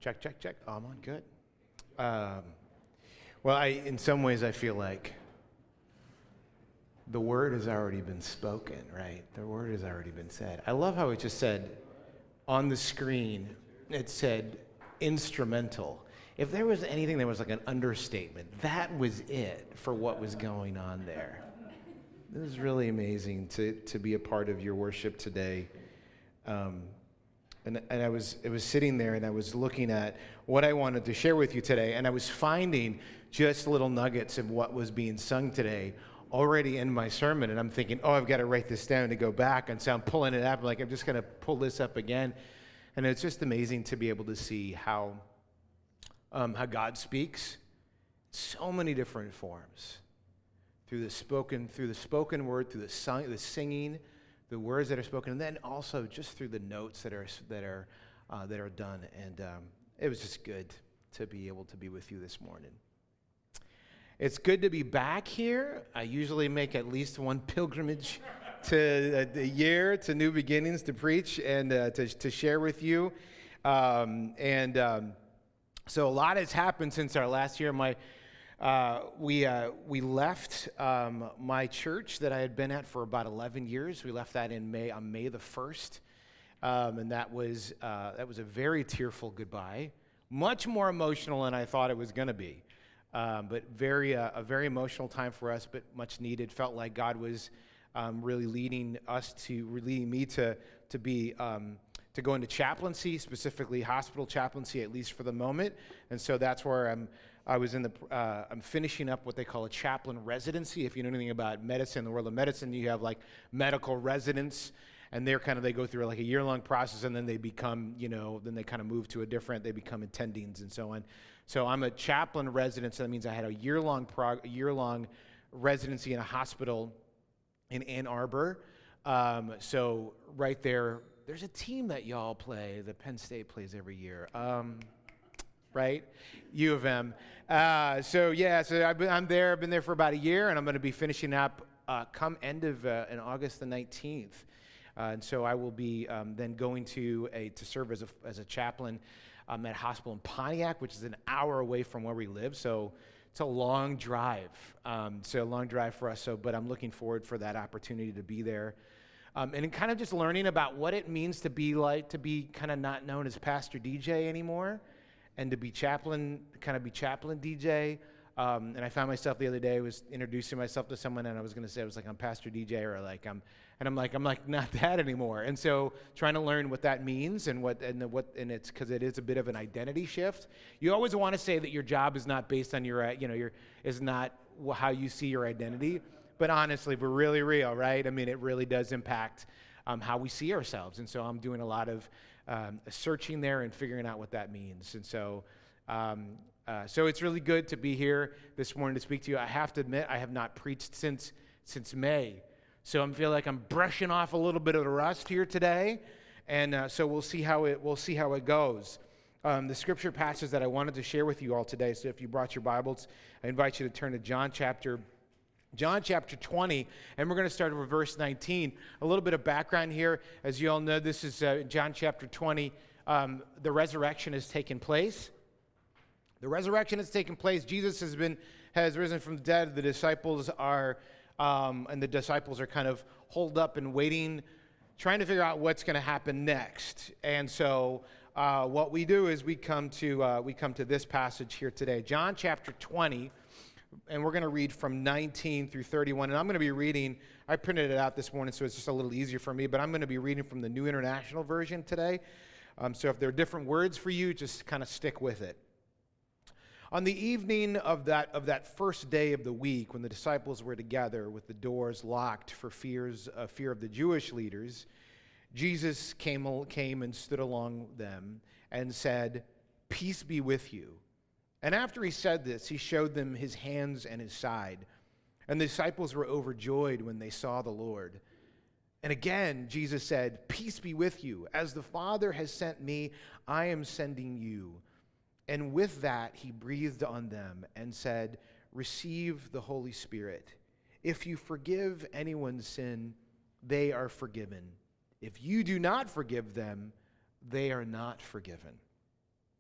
Check, check, check. Oh, I'm on. Good. Well, in some ways, I feel like the word has already been spoken, right? The word has already been said. I love how it just said on the screen, it said instrumental. If there was anything that was like an understatement, that was it for what was going on there. It was really amazing to be a part of your worship today. And I was sitting there and I was looking at what I wanted to share with you today, and I was finding just little nuggets of what was being sung today already in my sermon, and I'm thinking, oh, I've got to write this down to go back, and so I'm pulling it up, I'm just going to pull this up again, and it's just amazing to be able to see how God speaks, so many different forms, through the spoken word, through the singing, the words that are spoken, and then also just through the notes that are done. And it was just good to be able to be with you this morning. It's good to be back here. I usually make at least one pilgrimage to a year to New Beginnings to preach and to share with you. So a lot has happened since our last year. We left my church that I had been at for about 11 years. We left that on May the 1st, and that was a very tearful goodbye, much more emotional than I thought it was going to be, but a very emotional time for us, but much needed. Felt like God was really leading me to go into chaplaincy, specifically hospital chaplaincy, at least for the moment, and so that's where I'm finishing up what they call a chaplain residency. If you know anything about medicine, the world of medicine, you have like medical residents, and they go through like a year-long process, and then they become, then they kind of move to they become attendings and so on. So I'm a chaplain resident, so that means I had a year-long residency in a hospital in Ann Arbor. So right there's a team that y'all play, that Penn State plays every year. Right? U of M. So I'm there. I've been there for about a year, and I'm going to be finishing up come end of in August the 19th. And so I will be then going to serve as a chaplain at a hospital in Pontiac, which is an hour away from where we live. So it's a long drive. So a long drive for us. But I'm looking forward for that opportunity to be there. And kind of just learning about what it means to be kind of not known as Pastor DJ anymore, and to be chaplain DJ. And I found myself the other day, I was introducing myself to someone, and I was going to say, I'm Pastor DJ, or I'm not that anymore. And so trying to learn what that means and it's because it is a bit of an identity shift. You always want to say that your job is not based on is not how you see your identity. But honestly, we're really real, right? I mean, it really does impact how we see ourselves. And so I'm doing a lot of searching there and figuring out what that means. And so so it's really good to be here this morning to speak to you. I have to admit, I have not preached since May. So I feel like I'm brushing off a little bit of the rust here today. And so we'll see how it goes. The scripture passage that I wanted to share with you all today, so if you brought your Bibles, I invite you to turn to John chapter 20, and we're going to start with verse 19. A little bit of background here. As you all know, this is John chapter 20. The resurrection has taken place. The resurrection has taken place. Jesus has risen from the dead. The disciples are kind of holed up and waiting, trying to figure out what's going to happen next. And so what we do is we come to this passage here today, John chapter 20. And we're going to read from 19 through 31. And I'm going to be reading, I printed it out this morning, so it's just a little easier for me, but I'm going to be reading from the New International Version today. So if there are different words for you, just kind of stick with it. On the evening of that first day of the week, when the disciples were together with the doors locked for fear of the Jewish leaders, Jesus came and stood along them and said, "Peace be with you." And after he said this, he showed them his hands and his side. And the disciples were overjoyed when they saw the Lord. And again, Jesus said, "Peace be with you. As the Father has sent me, I am sending you." And with that, he breathed on them and said, "Receive the Holy Spirit. If you forgive anyone's sin, they are forgiven. If you do not forgive them, they are not forgiven."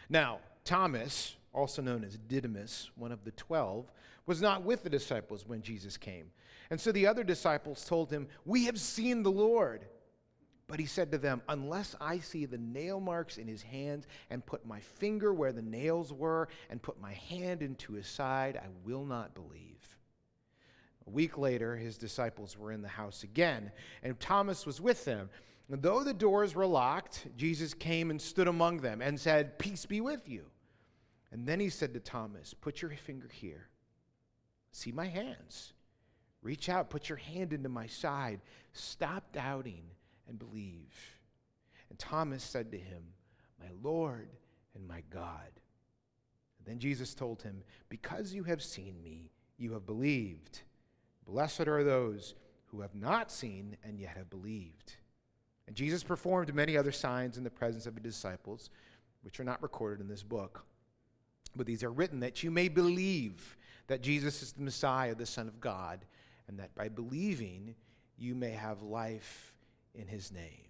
Now, Thomas, also known as Didymus, one of the 12, was not with the disciples when Jesus came. And so the other disciples told him, "We have seen the Lord." But he said to them, "Unless I see the nail marks in his hands and put my finger where the nails were and put my hand into his side, I will not believe." A week later, his disciples were in the house again, and Thomas was with them. And though the doors were locked, Jesus came and stood among them and said, "Peace be with you." And then he said to Thomas, "Put your finger here. See my hands. Reach out, put your hand into my side. Stop doubting and believe." And Thomas said to him, "My Lord and my God." And then Jesus told him, "Because you have seen me, you have believed. Blessed are those who have not seen and yet have believed." And Jesus performed many other signs in the presence of his disciples, which are not recorded in this book. But these are written that you may believe that Jesus is the Messiah, the Son of God, and that by believing you may have life in his name.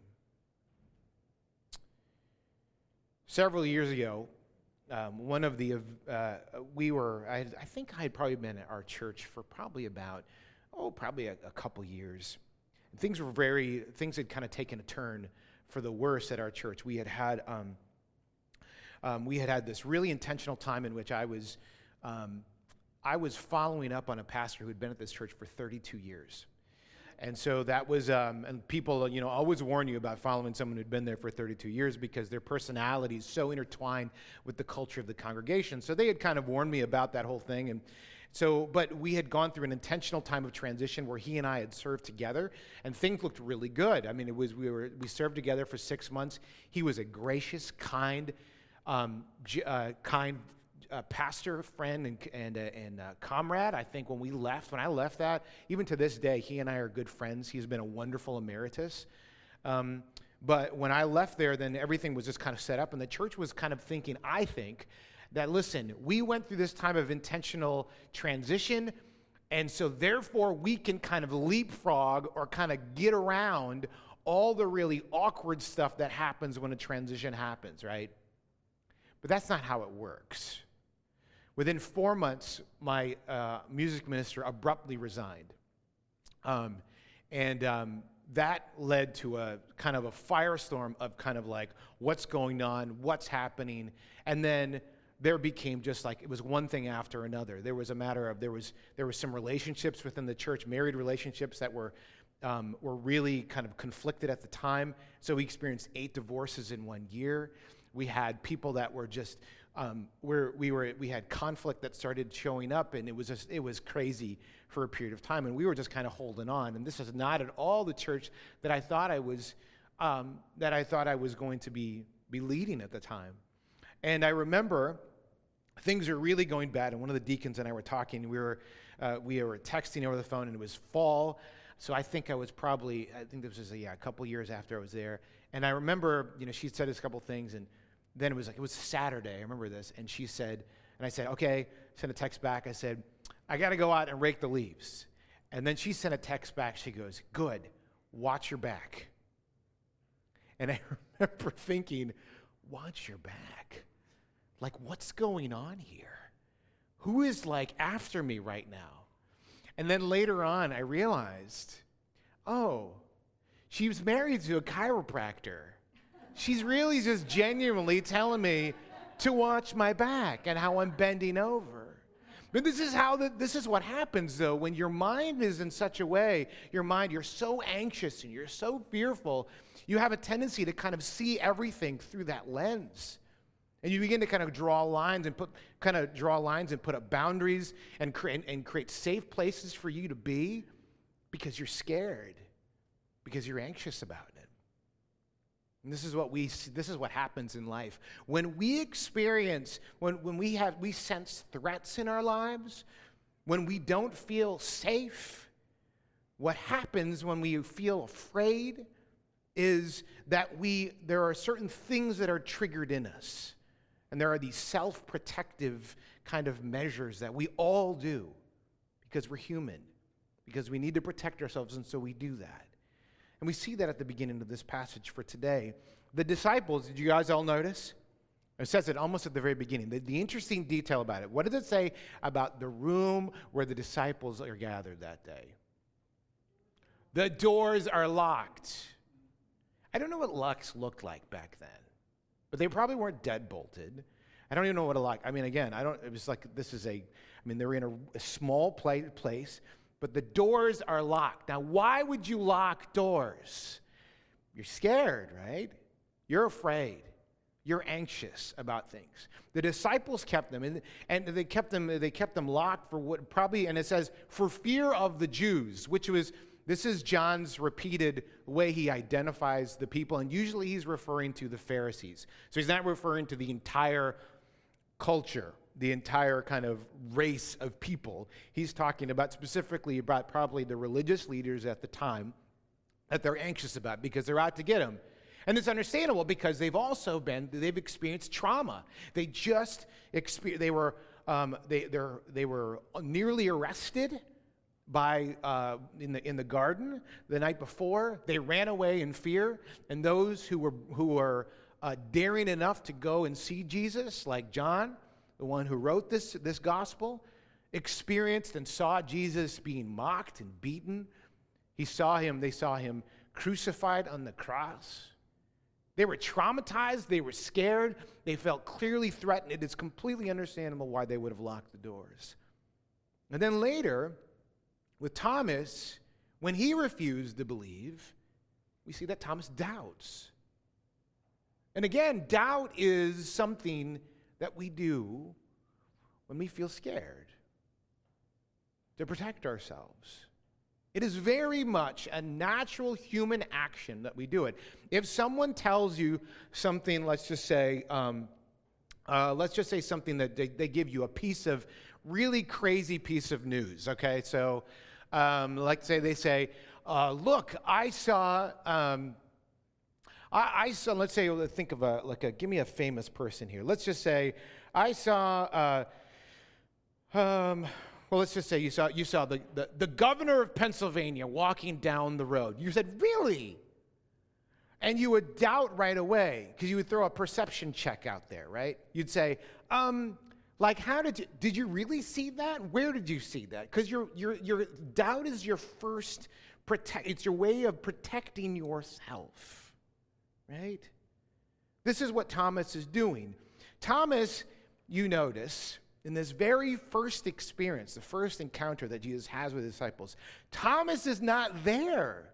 Several years ago, I think I had probably been at our church for probably about, a couple years. And things had kind of taken a turn for the worse at our church. We had this really intentional time in which I was following up on a pastor who had been at this church for 32 years. And so that was, and people, always warn you about following someone who'd been there for 32 years because their personality is so intertwined with the culture of the congregation. So they had kind of warned me about that whole thing. And so, but we had gone through an intentional time of transition where he and I had served together, and things looked really good. I mean, we served together for 6 months. He was a gracious, kind pastor, friend, and comrade. I think when I left that, even to this day, he and I are good friends. He's been a wonderful emeritus. But when I left there, then everything was just kind of set up, and the church was kind of thinking, I think, that, listen, we went through this time of intentional transition, and so therefore we can kind of leapfrog or kind of get around all the really awkward stuff that happens when a transition happens, right? But that's not how it works. Within 4 months, my music minister abruptly resigned. That led to a kind of a firestorm of kind of like, what's going on, what's happening, and then there became just like, it was one thing after another. There was a matter of, there was some relationships within the church, married relationships that were really kind of conflicted at the time. So we experienced 8 divorces in 1 year. We had people that were just, we had conflict that started showing up, and it was crazy for a period of time, and we were just kind of holding on. And this is not at all the church that I thought I was going to be leading at the time. And I remember things are really going bad, and one of the deacons and I were talking. We were texting over the phone, and it was fall. So I think this was a couple years after I was there. And I remember, she said us a couple things, and then it was Saturday. I remember this. And she said, and I said, okay, sent a text back. I said, I got to go out and rake the leaves. And then she sent a text back. She goes, good, watch your back. And I remember thinking, watch your back? Like, what's going on here? Who is like after me right now? And then later on, I realized, she was married to a chiropractor. She's really just genuinely telling me to watch my back and how I'm bending over. But this is what happens, though, when your mind is in such a way, you're so anxious and you're so fearful, you have a tendency to kind of see everything through that lens. And you begin to kind of draw lines and put up boundaries and create safe places for you to be because you're scared, because you're anxious about it. And this is what happens in life. When we experience, when we sense threats in our lives, when we don't feel safe, what happens when we feel afraid is that there are certain things that are triggered in us. And there are these self-protective kind of measures that we all do because we're human, because we need to protect ourselves, and so we do that. And we see that at the beginning of this passage for today. The disciples, did you guys all notice? It says it almost at the very beginning. The interesting detail about it. What does it say about the room where the disciples are gathered that day? The doors are locked. I don't know what locks looked like back then, but they probably weren't deadbolted. I don't even know what a lock. I mean, again, it was like they were in a small place, but the doors are locked. Now, why would you lock doors? You're scared, right? You're afraid. You're anxious about things. The disciples kept them, and they kept them locked for what probably, and it says, for fear of the Jews, this is John's repeated way he identifies the people, and usually he's referring to the Pharisees. So he's not referring to the entire culture, the entire kind of race of people. He's talking specifically about probably the religious leaders at the time that they're anxious about because they're out to get him. And it's understandable because they've experienced trauma. They were nearly arrested in the garden the night before. They ran away in fear, and those who were daring enough to go and see Jesus, like John, the one who wrote this gospel, experienced and saw Jesus being mocked and beaten. They saw him crucified on the cross. They were traumatized. They were scared. They felt clearly threatened. It is completely understandable why they would have locked the doors. And then later, with Thomas, when he refused to believe, we see that Thomas doubts. And again, doubt is something that we do when we feel scared to protect ourselves. It is very much a natural human action that we do it. If someone tells you something, let's just say something that they give you a piece of really crazy piece of news, okay? So, let's say they say, look, let's think of give me a famous person here. Let's just say, let's just say you saw the governor of Pennsylvania walking down the road. You said, really? And you would doubt right away because you would throw a perception check out there, right? You'd say, did you really see that? Where did you see that? Because your doubt is your first it's your way of protecting yourself, right? This is what Thomas is doing. Thomas, you notice, in this very first experience, the first encounter that Jesus has with his disciples, Thomas is not there.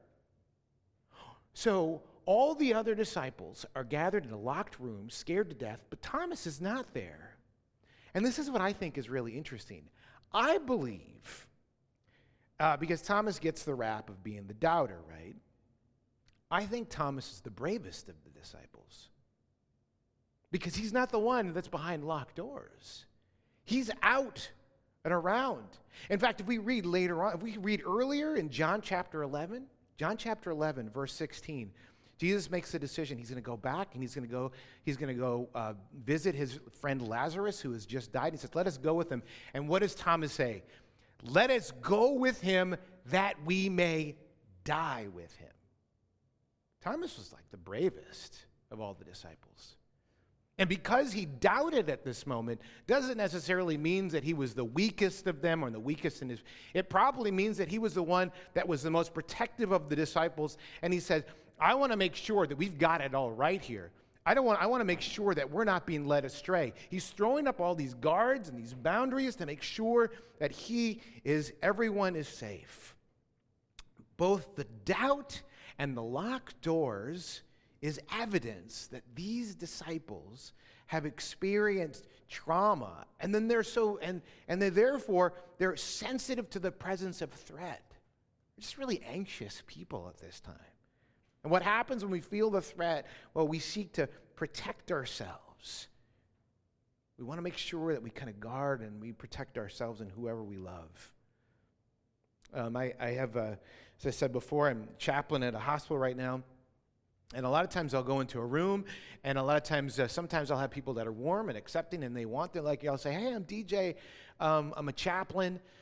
So all the other disciples are gathered in a locked room, scared to death, but Thomas is not there. And this is what I think is really interesting. I believe, because Thomas gets the rap of being the doubter, right? I think Thomas is the bravest of the disciples because he's not the one that's behind locked doors. He's out and around. In fact, if we read earlier in John chapter 11, verse 16, Jesus makes the decision. He's going to go back and he's going to go visit his friend Lazarus, who has just died. He says, let us go with him. And what does Thomas say? Let us go with him that we may die with him. Thomas was like the bravest of all the disciples. And because he doubted at this moment doesn't necessarily mean that he was the weakest of them or the weakest in his. It probably means that he was the one that was the most protective of the disciples. And he said, I want to make sure that we've got it all right here. I want to make sure that we're not being led astray. He's throwing up all these guards and these boundaries to make sure that everyone is safe. Both the doubt and the locked doors is evidence that these disciples have experienced trauma, and then they're sensitive to the presence of threat. They're just really anxious people at this time. And what happens when we feel the threat? Well, we seek to protect ourselves. We want to make sure that we kind of guard and we protect ourselves and whoever we love. I have, as I said before, I'm chaplain at a hospital right now. And a lot of times I'll go into a room, and a lot of times, sometimes I'll have people that are warm and accepting, and they'll say, hey, I'm DJ, I'm a chaplain.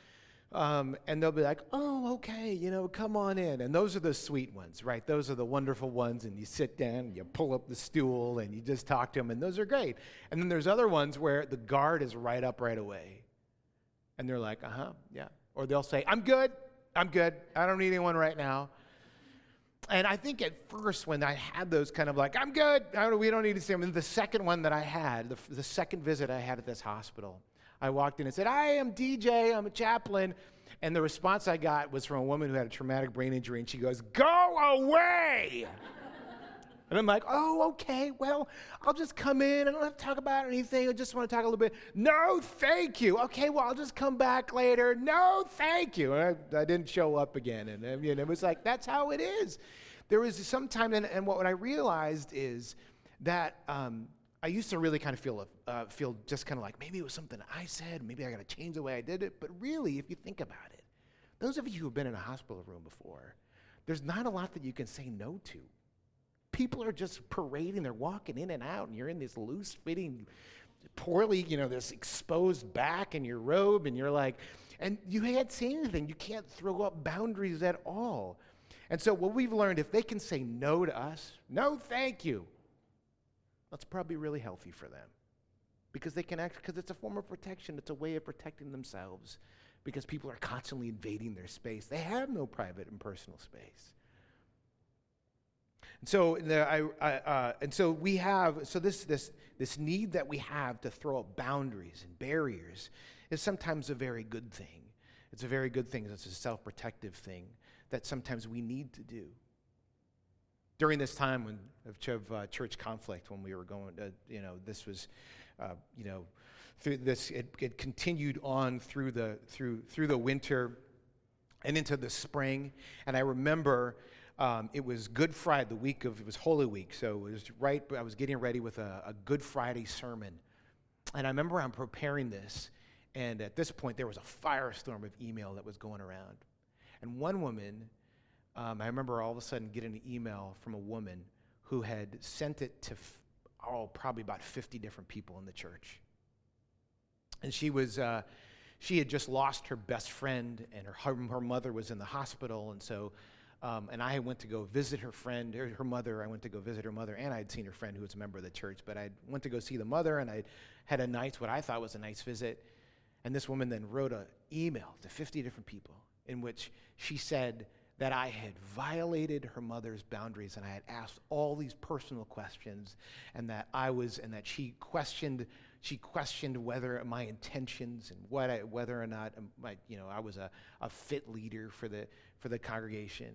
And they'll be like, oh, okay, come on in. And those are the sweet ones, right? Those are the wonderful ones. And you sit down, and you pull up the stool, and you just talk to them, and those are great. And then there's other ones where the guard is right up right away. And they're like, yeah. Or they'll say, I'm good. I don't need anyone right now. And I think at first when I had those kind of like, I'm good, we don't need to see them. And the second one that I had, the second visit I had at this hospital, I walked in and said, I am DJ, I'm a chaplain. And the response I got was from a woman who had a traumatic brain injury, and she goes, go away! And I'm like, oh, okay, well, I'll just come in. I don't have to talk about anything. I just want to talk a little bit. No, thank you. Okay, well, I'll just come back later. No, thank you. And I didn't show up again. And it was like, that's how it is. There was some time, and what I realized is that I used to really kind of feel just kind of like, maybe it was something I said. Maybe I got to change the way I did it. But really, if you think about it, those of you who have been in a hospital room before, there's not a lot that you can say no to. People are just parading, they're walking in and out, and you're in this loose-fitting, poorly, this exposed back in your robe, and you're like, and you can't say anything. You can't throw up boundaries at all. And so what we've learned, if they can say no to us, no thank you, that's probably really healthy for them. Because they can act, because it's a form of protection. It's a way of protecting themselves, because people are constantly invading their space. They have no private and personal space. And so we have this need that we have to throw up boundaries and barriers is sometimes a very good thing. It's a very good thing. It's a self-protective thing that sometimes we need to do. During this time of church conflict, when we were going to, this was, through this, it continued on through the winter and into the spring. And I remember it was Good Friday, it was Holy Week, so it was I was getting ready with a Good Friday sermon. And I remember I'm preparing this, and at this point there was a firestorm of email that was going around. And one woman, I remember all of a sudden getting an email from a woman who had sent it to, probably about 50 different people in the church. And she had just lost her best friend, and her mother was in the hospital, and so and I went to go visit her mother. I went to go visit her mother, and I had seen her friend who was a member of the church. But I went to go see the mother, and I had what I thought was a nice visit. And this woman then wrote an email to 50 different people in which she said that I had violated her mother's boundaries, and I had asked all these personal questions, and that she questioned whether my intentions and whether or not I was a fit leader for the congregation.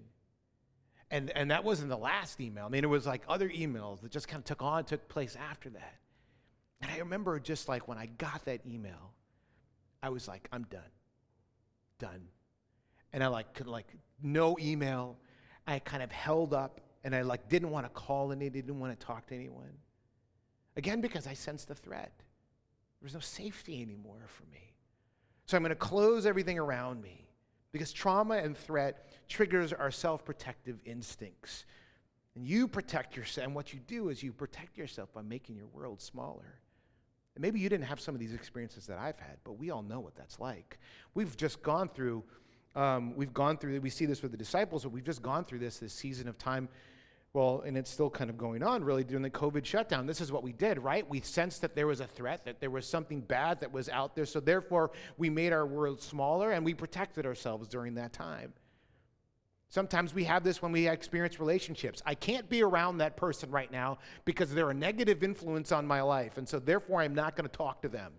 And that wasn't the last email. I mean, it was like other emails that just kind of took place after that. And I remember just like when I got that email, I was like, I'm done. And I no email. I kind of held up, and I didn't want to call didn't want to talk to anyone. Again, because I sensed the threat. There was no safety anymore for me. So I'm going to close everything around me, because trauma and threat triggers our self-protective instincts. And you protect yourself, and what you do is you protect yourself by making your world smaller. And maybe you didn't have some of these experiences that I've had, but we all know what that's like. We've just gone through, we see this with the disciples, but we've just gone through this season of time. Well, and it's still kind of going on really during the COVID shutdown. This is what we did, right? We sensed that there was a threat, that there was something bad that was out there. So therefore, we made our world smaller, and we protected ourselves during that time. Sometimes we have this when we experience relationships. I can't be around that person right now because they're a negative influence on my life, and so therefore I'm not going to talk to them.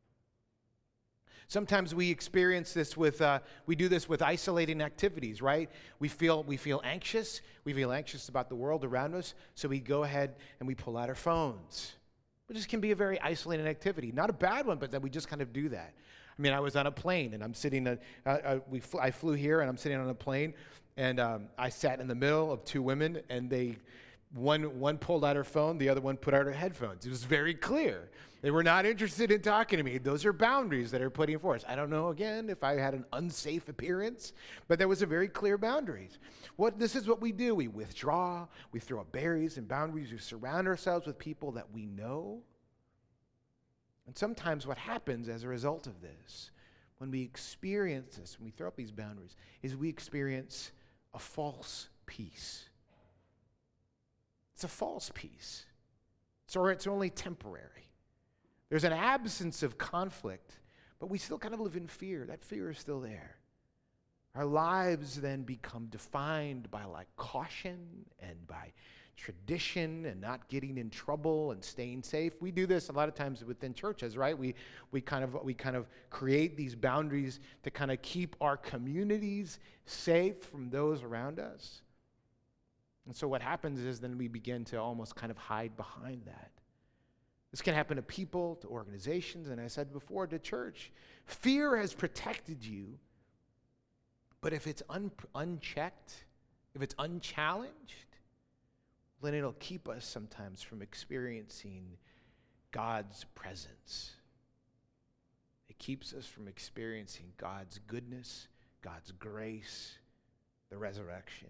Sometimes we experience this we do this with isolating activities, right? We feel anxious. We feel anxious about the world around us, so we go ahead and we pull out our phones. But this can be a very isolating activity. Not a bad one, but that we just kind of do that. I mean, I was on a plane, and I'm sitting, I flew here, and I'm sitting on a plane, and I sat in the middle of two women, and one pulled out her phone, the other one put out her headphones. It was very clear. They were not interested in talking to me. Those are boundaries that are putting forth. I don't know, again, if I had an unsafe appearance, but there was a very clear boundaries. This is what we do. We withdraw. We throw up barriers and boundaries. We surround ourselves with people that we know. And sometimes what happens as a result of this, when we experience this, when we throw up these boundaries, is we experience a false peace. It's a false peace. Or it's only temporary. There's an absence of conflict, but we still kind of live in fear. That fear is still there. Our lives then become defined by like caution and by tradition and not getting in trouble and staying safe. We do this a lot of times within churches, right? We kind of create these boundaries to kind of keep our communities safe from those around us. And so what happens is then we begin to almost kind of hide behind that. This can happen to people, to organizations, and I said before, to church. Fear has protected you, but if it's unchecked, if it's unchallenged, then it'll keep us sometimes from experiencing God's presence. It keeps us from experiencing God's goodness, God's grace, the resurrection.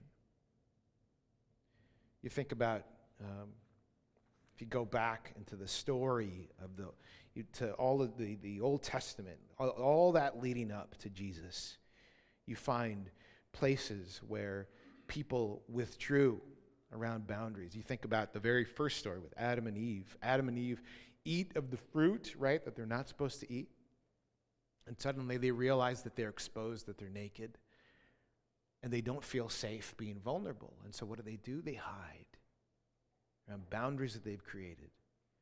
You think about, if you go back into the story of to all of the Old Testament, all that leading up to Jesus, you find places where people withdrew around boundaries. You think about the very first story with Adam and Eve. Adam and Eve eat of the fruit, right, that they're not supposed to eat. And suddenly they realize that they're exposed, that they're naked. And they don't feel safe being vulnerable. And so what do? They hide around boundaries that they've created.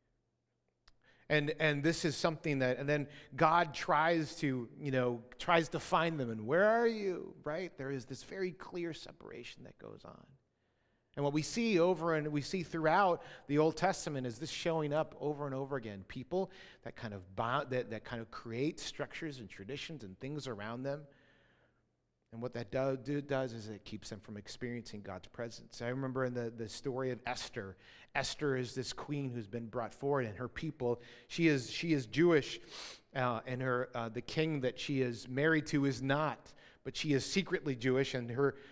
And this is something that, and then God tries to find them. And where are you? Right? There is this very clear separation that goes on. And what we see throughout the Old Testament is this showing up over and over again. People that kind of create structures and traditions and things around them. And what that does is it keeps them from experiencing God's presence. I remember in the story of Esther. Esther is this queen who's been brought forward, and her people, she is Jewish, and the king that she is married to is not, but she is secretly Jewish, and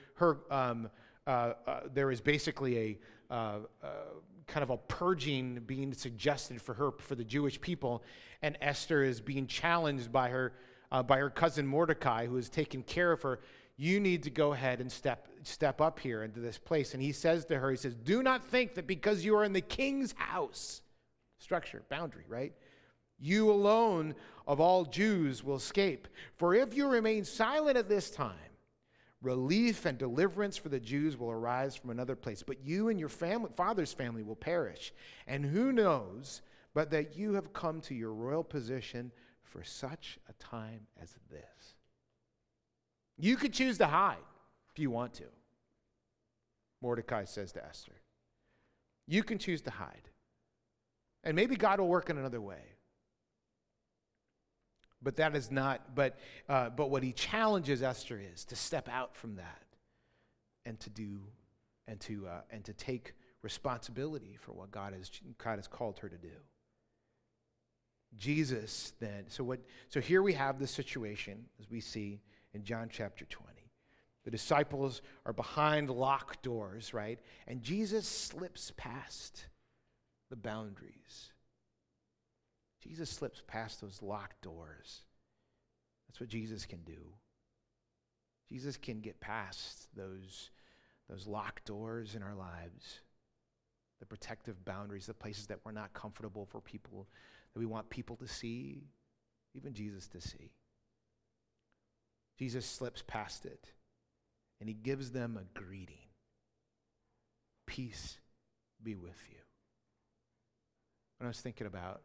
there is basically a kind of a purging being suggested for the Jewish people, and Esther is being challenged by her cousin Mordecai, who is taking care of her. You need to go ahead and step up here into this place. And he says to her, do not think that because you are in the king's house, structure, boundary, right? You alone of all Jews will escape. For if you remain silent at this time, relief and deliverance for the Jews will arise from another place. But you and your father's family will perish. And who knows but that you have come to your royal position for such a time as this. You could choose to hide if you want to. Mordecai says to Esther, you can choose to hide. And maybe God will work in another way. But that is not, but what he challenges Esther is to step out from that and to take responsibility for what God has called her to do. Jesus then, so here we have the situation as we see in John chapter 20. The disciples are behind locked doors, right? And Jesus slips past the boundaries. Jesus slips past those locked doors. That's what Jesus can do. Jesus can get past those locked doors in our lives, the protective boundaries, the places that we're not comfortable for people, that we want people to see, even Jesus to see. Jesus slips past it, and he gives them a greeting. Peace be with you. When I was thinking about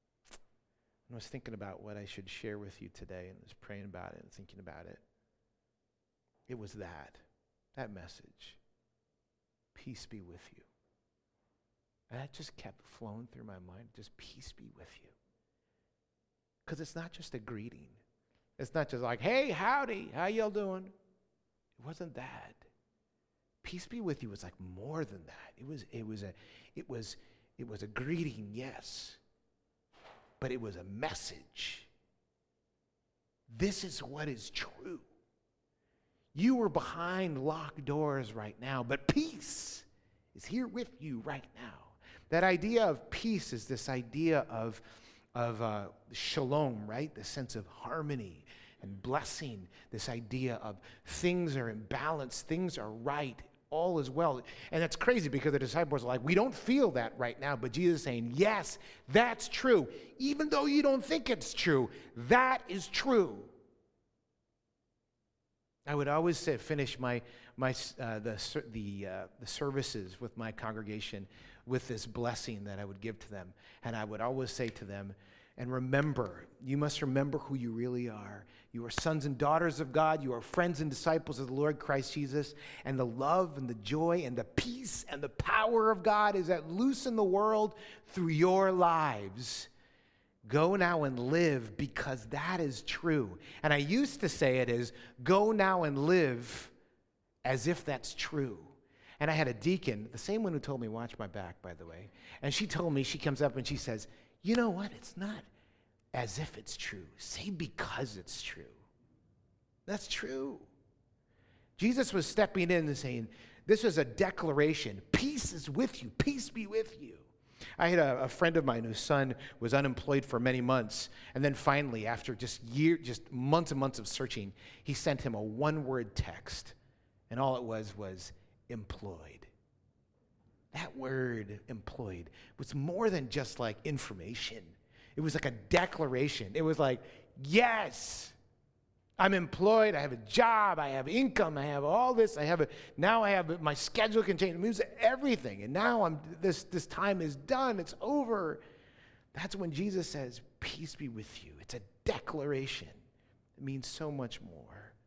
what I should share with you today, and was praying about it and thinking about it, it was that message. Peace be with you. And that just kept flowing through my mind. Just peace be with you. Because it's not just a greeting. It's not just like, hey, howdy, how y'all doing? It wasn't that. Peace be with you was like more than that. It was a greeting, yes. But it was a message. This is what is true. You are behind locked doors right now, but peace is here with you right now. That idea of peace is this idea of shalom, right? The sense of harmony and blessing, this idea of things are in balance, things are right, all is well. And that's crazy because the disciples are like, we don't feel that right now, but Jesus is saying, yes, that's true. Even though you don't think it's true, that is true. I would always finish the services with my congregation with this blessing that I would give to them. And I would always say to them, and remember, you must remember who you really are. You are sons and daughters of God. You are friends and disciples of the Lord Christ Jesus. And the love and the joy and the peace and the power of God is at loose in the world through your lives. Go now and live because that is true. And I used to say it as, go now and live as if that's true. And I had a deacon, the same one who told me, watch my back, by the way. And she told me, she comes up and she says, you know what? It's not as if it's true. Say because it's true. That's true. Jesus was stepping in and saying, this was a declaration. Peace is with you. Peace be with you. I had a friend of mine whose son was unemployed for many months. And then finally, after just months and months of searching, he sent him a one-word text. And all it was employed. That word, employed, was more than just like information. It was like a declaration. It was like, yes, I'm employed. I have a job. I have income. I have all this. Now I have my schedule can change. It moves everything. And now this time is done. It's over. That's when Jesus says, peace be with you. It's a declaration. It means so much more.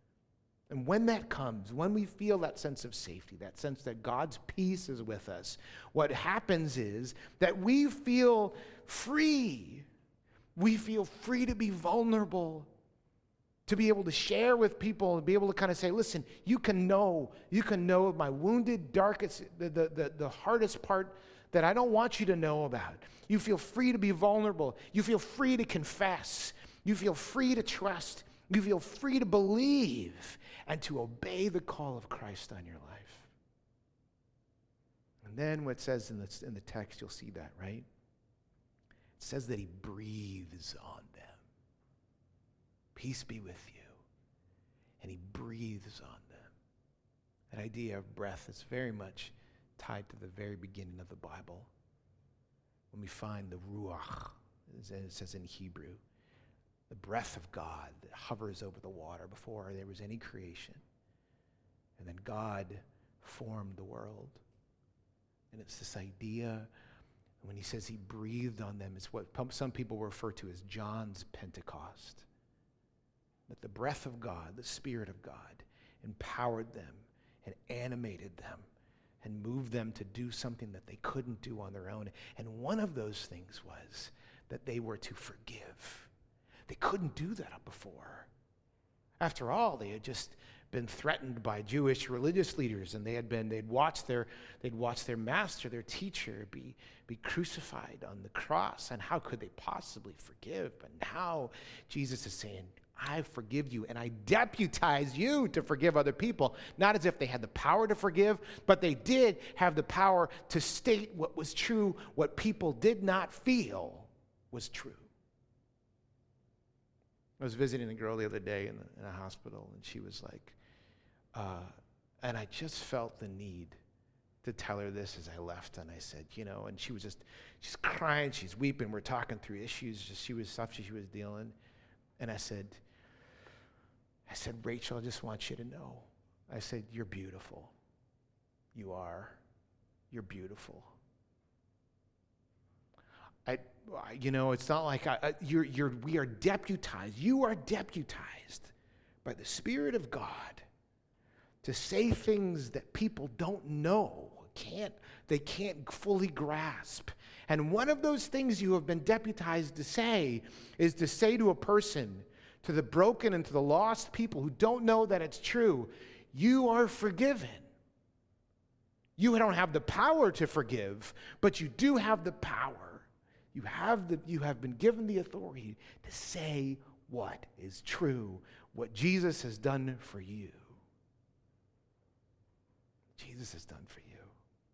And when that comes, when we feel that sense of safety, that sense that God's peace is with us, what happens is that we feel free. We feel free to be vulnerable, to be able to share with people and be able to kind of say, listen, you can know my wounded, darkest, the hardest part that I don't want you to know about. You feel free to be vulnerable. You feel free to confess. You feel free to trust. You feel free to believe and to obey the call of Christ on your life. And then what it says in the text, you'll see that, right? It says that he breathes on them. Peace be with you. And he breathes on them. That idea of breath is very much tied to the very beginning of the Bible. When we find the ruach, as it says in Hebrew, the breath of God that hovers over the water before there was any creation. And then God formed the world. And it's this idea, when he says he breathed on them, it's what some people refer to as John's Pentecost. That the breath of God, the Spirit of God, empowered them and animated them and moved them to do something that they couldn't do on their own. And one of those things was that they were to forgive. They couldn't do that before. After all, they had just been threatened by Jewish religious leaders, and they'd watched their master, their teacher, be crucified on the cross. And how could they possibly forgive? But now Jesus is saying, I forgive you, and I deputize you to forgive other people. Not as if they had the power to forgive, but they did have the power to state what was true, what people did not feel was true. I was visiting a girl the other day in a hospital, and she was like, and I just felt the need to tell her this as I left. And I said, and she's crying, she's weeping. We're talking through issues, she was dealing. And I said, Rachel, I just want you to know. I said, you're beautiful. You are. You're beautiful. It's not like we are deputized. You are deputized by the Spirit of God to say things that people don't know, they can't fully grasp. And one of those things you have been deputized to say is to say to a person, to the broken and to the lost people who don't know that it's true, you are forgiven. You don't have the power to forgive, but you do have the power. You have been given the authority to say what is true, what Jesus has done for you. Jesus has done for you.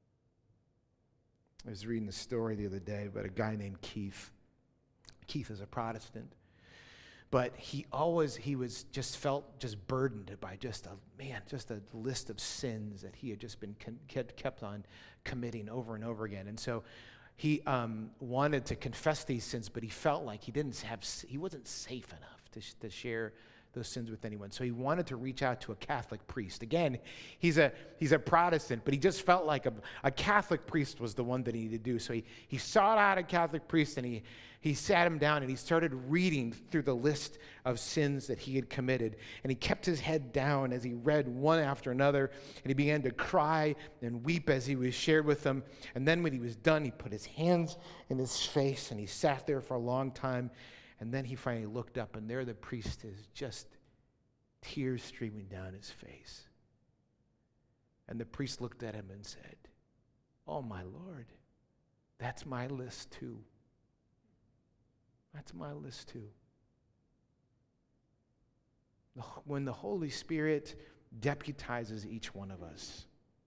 I was reading a story the other day about a guy named Keith. Keith is a Protestant, But he was just felt just burdened by just a list of sins that he had just been kept on committing over and over again. And so he wanted to confess these sins, but he felt like he wasn't safe enough to share those sins with anyone. So he wanted to reach out to a Catholic priest. Again, he's a Protestant, but he just felt like a Catholic priest was the one that he needed to do. So he sought out a Catholic priest, and he sat him down, and he started reading through the list of sins that he had committed. And he kept his head down as he read one after another, and he began to cry and weep as he was shared with them. And then when he was done, he put his hands in his face, and he sat there for a long time. And then he finally looked up, and there the priest is, just tears streaming down his face. And the priest looked at him and said, "Oh, my Lord, that's my list too. That's my list too." When the Holy Spirit deputizes each one of us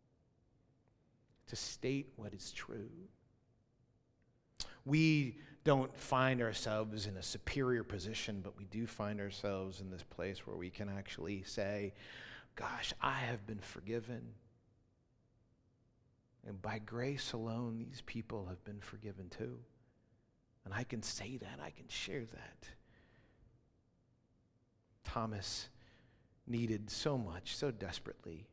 to state what is true, we don't find ourselves in a superior position, but we do find ourselves in this place where we can actually say, "Gosh, I have been forgiven. And by grace alone, these people have been forgiven too." And I can say that, I can share that. Thomas needed so much, so desperately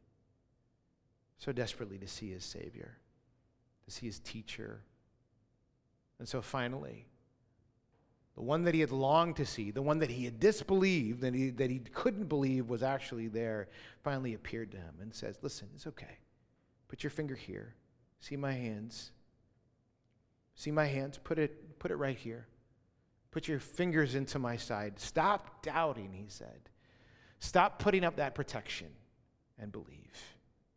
to see his Savior, to see his teacher. And so finally, the one that he had longed to see, the one that he had disbelieved, that he couldn't believe was actually there, finally appeared to him and says, "Listen, it's okay. Put your finger here. See my hands. See my hands? Put it right here. Put your fingers into my side. Stop doubting," he said. "Stop putting up that protection and believe."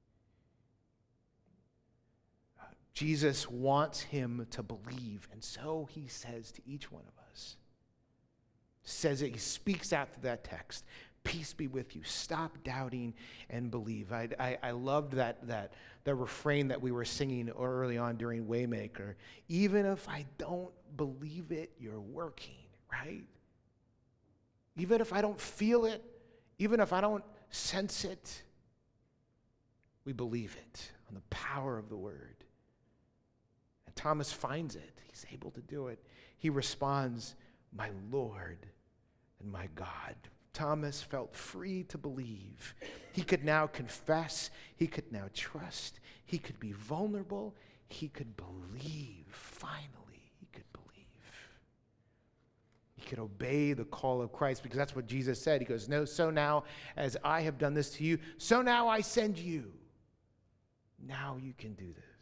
Jesus wants him to believe, and so he says to each one of us, he speaks out to that text, "Peace be with you. Stop doubting and believe." I loved that the refrain that we were singing early on during Waymaker. Even if I don't believe it, you're working, right? Even if I don't feel it, even if I don't sense it, we believe it on the power of the word. And Thomas finds it. He's able to do it. He responds, "My Lord and my God." Thomas felt free to believe. He could now confess. He could now trust. He could be vulnerable. He could believe. Finally, he could believe. He could obey the call of Christ, because that's what Jesus said. He goes, "No, so now as I have done this to you, so now I send you. Now you can do this."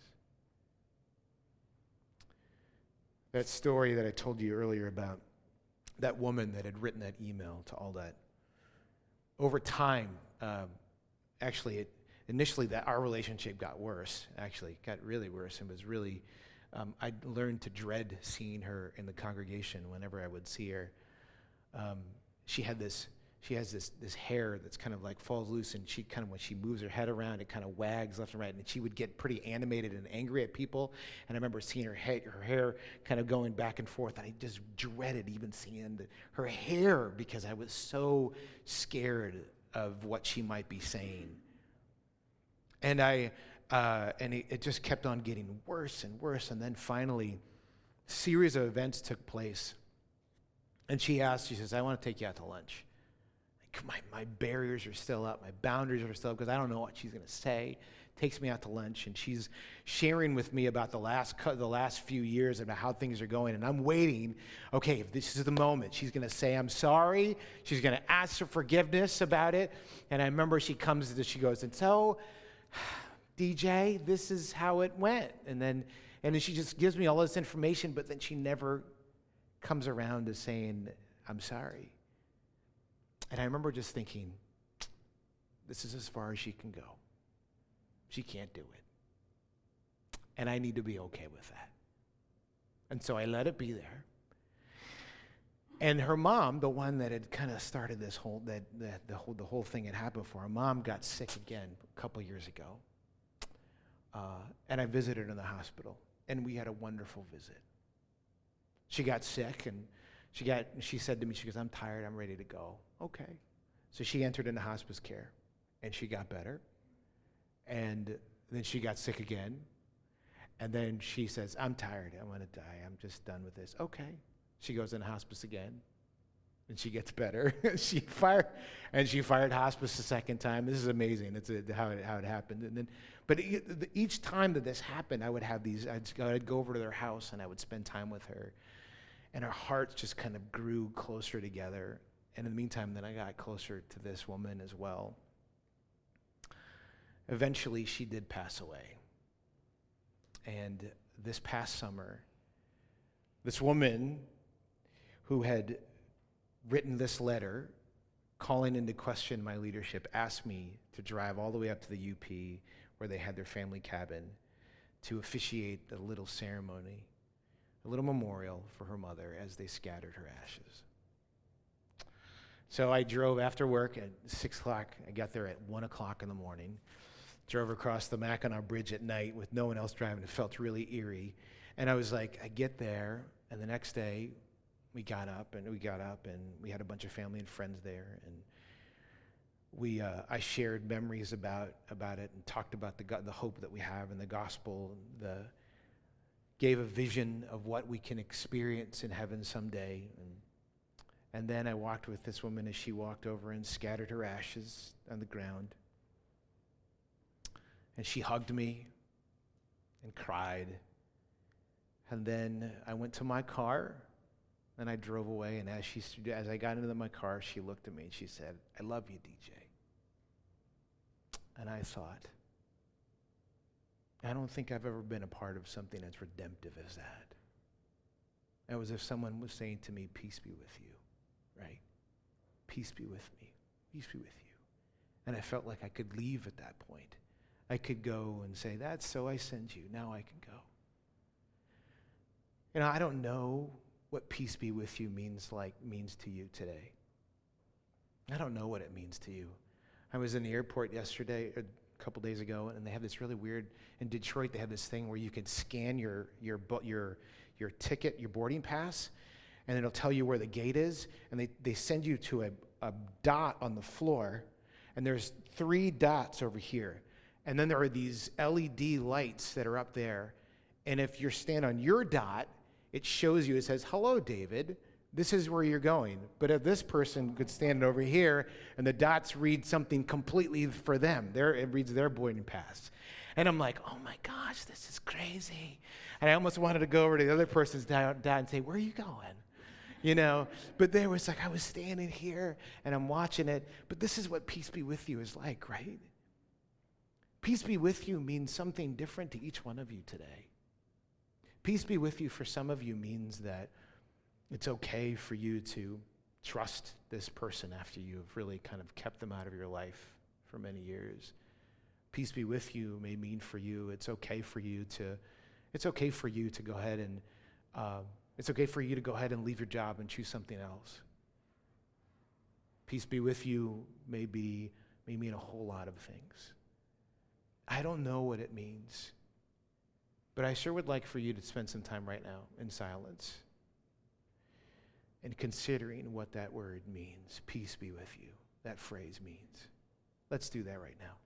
That story that I told you earlier about that woman that had written that email to all that. Over time, initially that our relationship got worse. Actually, got really worse, and was really. I learned to dread seeing her in the congregation whenever I would see her. She has this hair that's kind of like falls loose, and she kind of, when she moves her head around, it kind of wags left and right, and she would get pretty animated and angry at people. And I remember seeing her hair kind of going back and forth, and I just dreaded even seeing her hair, because I was so scared of what she might be saying. And it just kept on getting worse and worse, and then finally, a series of events took place, and she says, "I want to take you out to lunch." My barriers are still up. My boundaries are still up, because I don't know what she's going to say. Takes me out to lunch, and she's sharing with me about the last few years, about how things are going. And I'm waiting. Okay, if this is the moment, she's going to say, "I'm sorry." She's going to ask for forgiveness about it. And I remember she goes, "And so, DJ, this is how it went." And then she just gives me all this information, but then she never comes around to saying, "I'm sorry." And I remember just thinking, this is as far as she can go. She can't do it. And I need to be okay with that. And so I let it be there. And her mom, the one that had kind of started this whole, the whole thing had happened for her, mom got sick again a couple years ago. And I visited her in the hospital, and we had a wonderful visit. She got sick, and She said to me, she goes, I'm tired, I'm ready to go. Okay. So she entered into hospice care, and she got better. And then she got sick again. And then she says, I'm tired, I'm gonna die, I'm just done with this. Okay. She goes into hospice again, and she gets better. she fired hospice a second time. This is amazing. It's how it happened. And then, but each time that this happened, I would have these. I'd go over to their house and I would spend time with her, and our hearts just kind of grew closer together. And in the meantime, then I got closer to this woman as well. Eventually, she did pass away. And this past summer, this woman who had written this letter calling into question my leadership asked me to drive all the way up to the UP where they had their family cabin to officiate a little ceremony, a little memorial for her mother as they scattered her ashes. So I drove after work at 6 o'clock. I got there at 1 o'clock in the morning, drove across the Mackinac Bridge at night with no one else driving. It felt really eerie. And I was like, I get there, and the next day, we got up and we had a bunch of family and friends there, and I shared memories about it and talked about the hope that we have in the gospel, gave a vision of what we can experience in heaven someday, and then I walked with this woman as she walked over and scattered her ashes on the ground, and she hugged me and cried, and then I went to my car. And I drove away, and as I got into my car, she looked at me and she said, I love you, DJ. And I thought, I don't think I've ever been a part of something as redemptive as that. It was as if someone was saying to me, peace be with you, right? Peace be with me. Peace be with you. And I felt like I could leave at that point. I could go and say, that's so I send you. Now I can go. You know, I don't know what peace be with you means to you today. I don't know what it means to you. I was in the airport yesterday, a couple days ago, and they have this really weird, in Detroit, they have this thing where you can scan your ticket, your boarding pass, and it'll tell you where the gate is, and they send you to a dot on the floor, and there's 3 dots over here, and then there are these LED lights that are up there, and if you're stand on your dot, it shows you, it says, hello, David, this is where you're going. But if this person could stand over here and the dots read something completely for them, it reads their boarding pass. And I'm like, oh my gosh, this is crazy. And I almost wanted to go over to the other person's dot and say, where are you going? You know, but there was I was standing here and I'm watching it. But this is what peace be with you is like, right? Peace be with you means something different to each one of you today. Peace be with you for some of you means that it's okay for you to trust this person after you've really kind of kept them out of your life for many years. Peace be with you may mean for you it's okay for you to go ahead and leave your job and choose something else. Peace be with you may mean a whole lot of things. I don't know what it means. But I sure would like for you to spend some time right now in silence and considering what that word means. Peace be with you, that phrase means. Let's do that right now.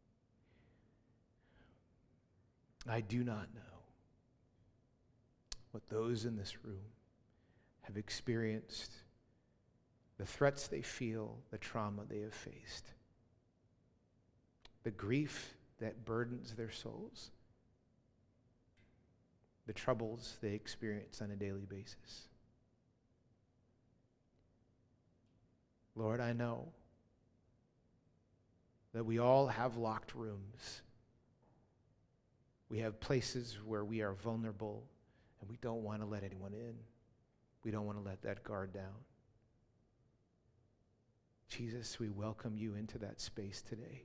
I do not know what those in this room have experienced, the threats they feel, the trauma they have faced, the grief that burdens their souls, the troubles they experience on a daily basis. Lord, I know that we all have locked rooms. We have places where we are vulnerable and we don't want to let anyone in. We don't want to let that guard down. Jesus, we welcome you into that space today.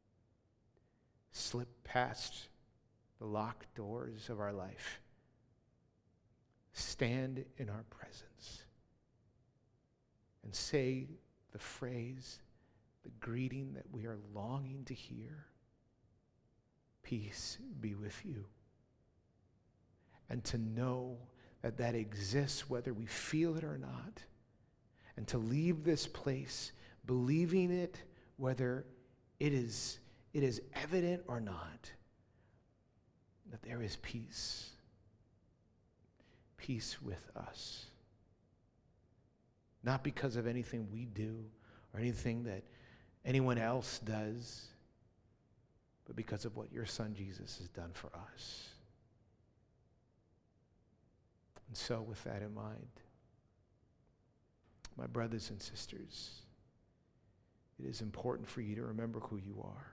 Slip past the locked doors of our life. Stand in our presence and say the phrase, the greeting that we are longing to hear. Peace be with you. And to know that that exists whether we feel it or not. And to leave this place believing it whether it is evident or not. That there is peace. Peace with us. Not because of anything we do or anything that anyone else does, but because of what your Son Jesus has done for us. And so with that in mind, my brothers and sisters, it is important for you to remember who you are.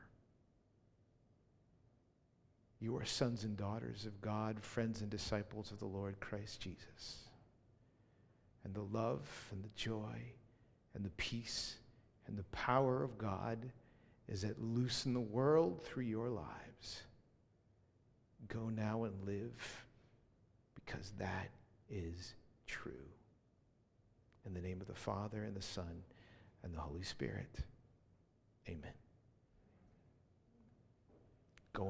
You are sons and daughters of God, friends and disciples of the Lord Christ Jesus. And the love and the joy and the peace and the power of God is at loose in the world through your lives. Go now and live because that is true. In the name of the Father and the Son and the Holy Spirit. Amen.